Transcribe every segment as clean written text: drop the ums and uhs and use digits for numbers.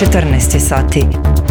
14 je sati.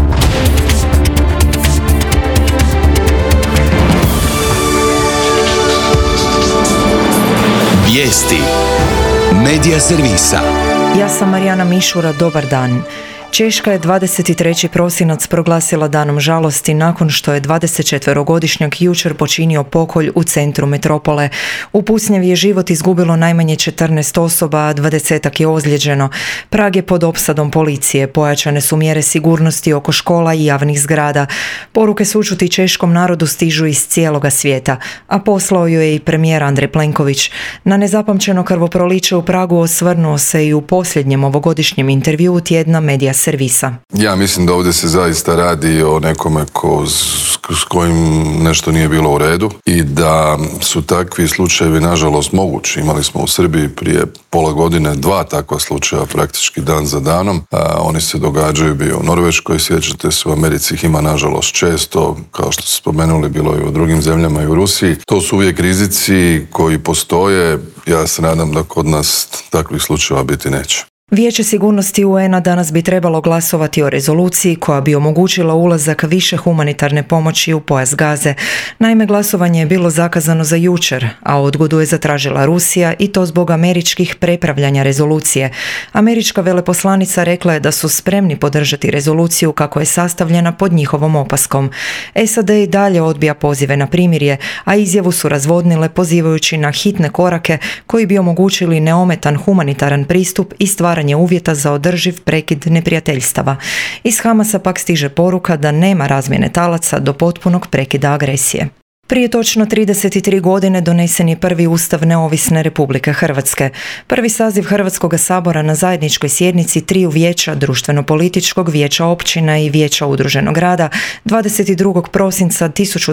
Vijesti Medija servisa. Ja sam Marijana Mišura, dobar dan. Češka je 23. prosinac proglasila danom žalosti nakon što je 24-godišnjak jučer počinio pokolj u centru metropole. U pucnjavi je život izgubilo najmanje 14 osoba, a 20-ak je ozlijeđeno. Prag je pod opsadom policije, pojačane su mjere sigurnosti oko škola i javnih zgrada. Poruke sućuti češkom narodu stižu iz cijeloga svijeta, a poslao ju je i premijer Andrej Plenković. Na nezapamćeno krvoproliće u Pragu osvrnuo se i u posljednjem ovogodišnjem intervjuu tjedna Medija servisa. Ja mislim da ovdje se zaista radi o nekome s kojim nešto nije bilo u redu i da su takvi slučajevi nažalost mogući. Imali smo u Srbiji prije pola godine 2 takva slučaja praktički dan za danom. Oni se događaju bio u Norveškoj, sjećate se, u Americi ih ima nažalost često, kao što ste spomenuli, bilo i u drugim zemljama i u Rusiji. To su uvijek rizici koji postoje. Ja se nadam da kod nas takvih slučajeva biti neće. Vijeće sigurnosti UN-a danas bi trebalo glasovati o rezoluciji koja bi omogućila ulazak više humanitarne pomoći u pojas Gaze. Naime, glasovanje je bilo zakazano za jučer, a odgodu je zatražila Rusija i to zbog američkih prepravljanja rezolucije. Američka veleposlanica rekla je da su spremni podržati rezoluciju kako je sastavljena pod njihovom opaskom. SAD i dalje odbija pozive na primirje, a izjavu su razvodnile pozivajući na hitne korake koji bi omogućili neometan humanitaran pristup i stvaranje uvjeta za održiv prekid neprijateljstava. Iz Hamasa pak stiže poruka da nema razmjene talaca do potpunog prekida agresije. Prije točno 33 godine donesen je prvi ustav neovisne Republike Hrvatske. Prvi saziv Hrvatskog sabora na zajedničkoj sjednici 3 vijeća društveno-političkog, vijeća općina i vijeća udruženog rada 22. prosinca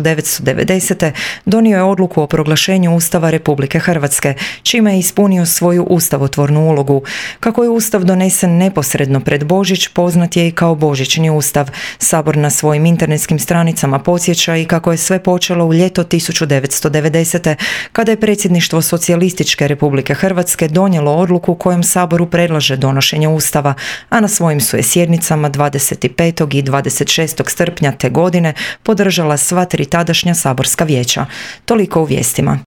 1990. donio je odluku o proglašenju Ustava Republike Hrvatske, čime je ispunio svoju ustavotvornu ulogu. Kako je ustav donesen neposredno pred Božić, poznat je i kao Božićni ustav. Sabor na svojim internetskim stranicama podsjeća i kako je sve počelo u ljeto 1990. kada je predsjedništvo Socijalističke Republike Hrvatske donijelo odluku kojom Saboru predlaže donošenje Ustava, a na svojim su je sjednicama 25. i 26. srpnja te godine podržala sva 3 tadašnja saborska vijeća. Toliko u vijestima.